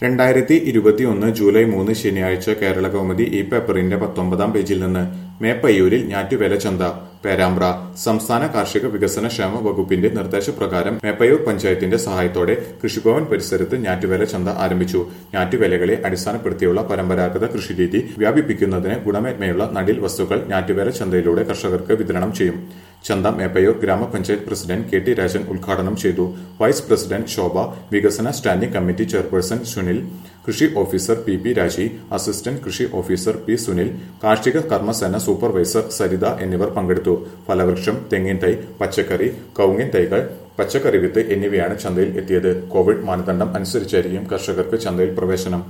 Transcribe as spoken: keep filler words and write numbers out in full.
രണ്ടായിരത്തി ഇരുപത്തിയൊന്ന് ജൂലൈ മൂന്ന് ശനിയാഴ്ച കേരള കൗമുദി ഈ പേപ്പറിന്റെ പത്തൊമ്പതാം പേജിൽ നിന്ന് മേപ്പയ്യൂരിൽ ഞാറ്റുവേല ചന്ത പേരാമ്പ്ര സംസ്ഥാന കാർഷിക വികസന ക്ഷേമ വകുപ്പിന്റെ നിർദ്ദേശപ്രകാരം മേപ്പയ്യൂർ പഞ്ചായത്തിന്റെ സഹായത്തോടെ കൃഷിഭവൻ പരിസരത്ത് ഞാറ്റുവേല ചന്ത ആരംഭിച്ചു. ഞാറ്റുവേലകളെ അടിസ്ഥാനപ്പെടുത്തിയുള്ള പരമ്പരാഗത കൃഷിരീതി വ്യാപിപ്പിക്കുന്നതിന് ഗുണമേന്മയുള്ള നടീൽ വസ്തുക്കൾ ഞാറ്റുവേല ചന്തയിലൂടെ കർഷകർക്ക് വിതരണം ചെയ്യും. ചന്ത മേപ്പയ്യൂർ ഗ്രാമപഞ്ചായത്ത് പ്രസിഡന്റ് കെ ടി രാജൻ ഉദ്ഘാടനം ചെയ്തു. വൈസ് പ്രസിഡന്റ് ശോഭ, വികസന സ്റ്റാൻഡിംഗ് കമ്മിറ്റി ചെയർപേഴ്സൺ സുനിൽ, കൃഷി officer P P Raji, assistant കൃഷി ഓഫീസർ പി സുനിൽ, കാർഷിക കർമ്മസേന സൂപ്പർവൈസർ സരിത എന്നിവർ പങ്കെടുത്തു. ഫലവൃക്ഷം, തെങ്ങിൻ തൈ, പച്ചക്കറി, കവുങ്ങിൻ തൈകൾ, പച്ചക്കറി വിത്ത് എന്നിവയാണ് ചന്തയിൽ എത്തിയത്. കോവിഡ് മാനദണ്ഡം അനുസരിച്ചായിരിക്കും കർഷകർക്ക് ചന്തയിൽ പ്രവേശനം.